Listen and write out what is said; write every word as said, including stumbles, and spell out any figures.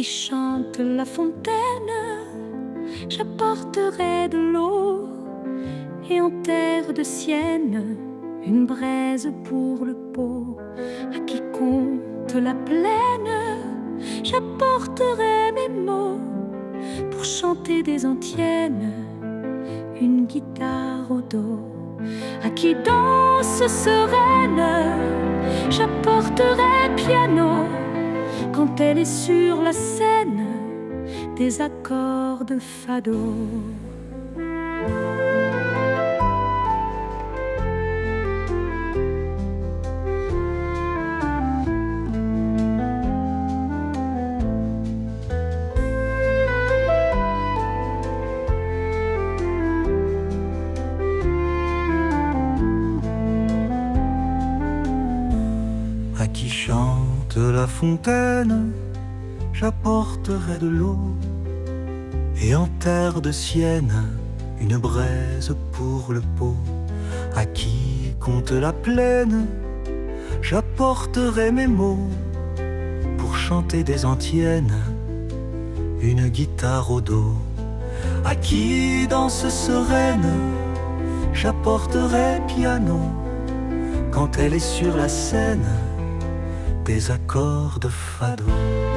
chante la fontaine, j'apporterai de l'eau, et en terre de sienne, une braise pour le pot. À qui compte la plaine, j'apporterai mes mots, pour chanter des antiennes, une guitare au dos. À qui danse sereine, j'apporterai piano, quand elle est sur la scène, des accords de fado. À qui chante la fontaine, j'apporterai de l'eau, et en terre de sienne, une braise pour le pot. À qui compte la plaine, j'apporterai mes mots, pour chanter des antiennes, une guitare au dos. À qui danse sereine, j'apporterai piano, quand elle est sur la scène, des accords de fado.